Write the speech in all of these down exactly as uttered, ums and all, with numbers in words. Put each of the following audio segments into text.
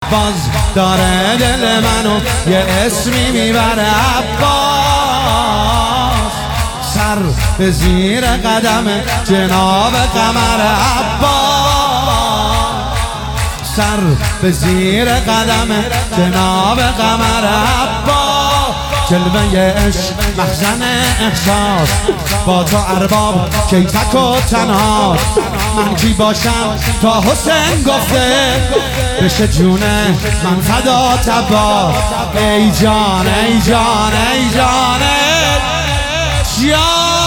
باز داره دل منو یه اسمی میبره عباس. سر به زیر قدم جناب قمر عباس، سر به زیر قدم جناب قمر عباس. جلوه عشق مخزن احساس، با تو ارباب کیفک و تنها. من کی باشم تا حسین گفته بشه جونه من فدا تبا. ای جان ای جان ای جان جان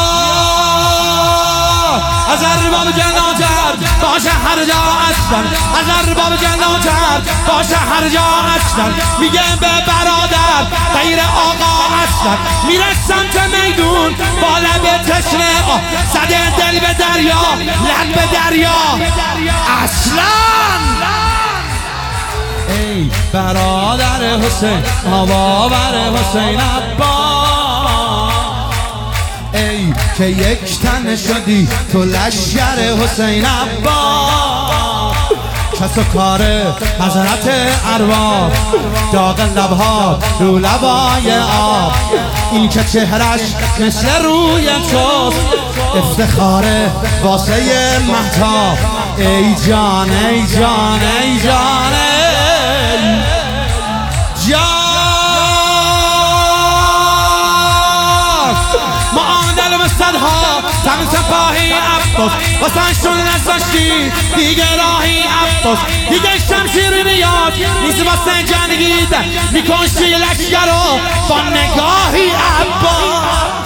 از ارباب جناتر باشه هر جا اصلا، از ارباب جناتر باشه هر جا اصلا. میگه به برادر غیر آقا اصلا. میره سمت میدون با لب تشنه زده دل به دریا لب به دریا اصلا. ای برادر حسین آباور حسین عباس، ای که یک تن شدی تو لشگر حسین عباس. کس و کار حضرت ارواح، داغ لبها رو لبای آب. این که چهرش مثل روی توست افتخاره واسه مهتاب. ای جان ای جان ای جان ای جان معادل مستدها تم سپاهی عباس. واسهشون نذاشتی دیگه راهی عباس. دیگه شمشیر میاد نیست واسه جنگیدن، میکشی لشگر رو با نگاهی عباس.